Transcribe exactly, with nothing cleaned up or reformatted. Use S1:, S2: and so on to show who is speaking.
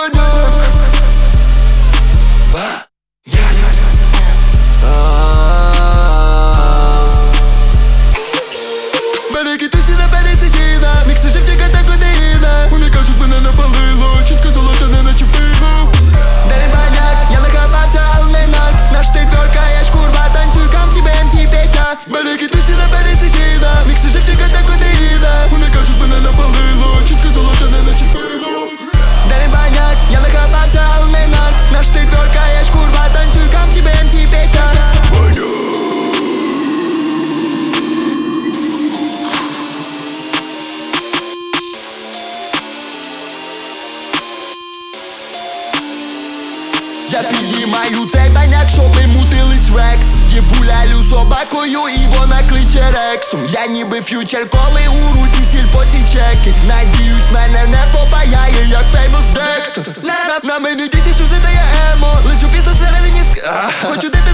S1: баняк. Береги тусі на береці Діна, мікси живчика та кодеїна. Вони кажуть, мене напалило, чітко золото не наче пиво. Де не баняк, я накопався, але не нак. Наш ти торкаєш, курва, танцюй, кам тебе ем сі Петя. Береги тусі на береці Діна, мікси живчика та кодеїна. Вони кажуть, мене напалило, чітко золото не наче пиво. Де не баняк, я накопався, але не нак. Наш ти торкаєш, курва, танцюй, кам тебе ем сі Петя. Я піднімаю цей баняк, щоби мутились рекс. Єбулялю собакою і вона кличе рексом. Я ніби ф'ючер, коли у руці сільпоці чеки. Надіюсь, мене не попаяє, як Famous Dex. На, на, на мене діти, що задає емо. Лишу пісню всередині ск... Хочу дити